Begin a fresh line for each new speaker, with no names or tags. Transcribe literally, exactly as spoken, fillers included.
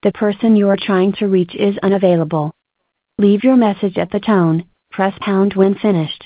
The person you are trying to reach is unavailable. Leave your message at the tone, press pound when finished.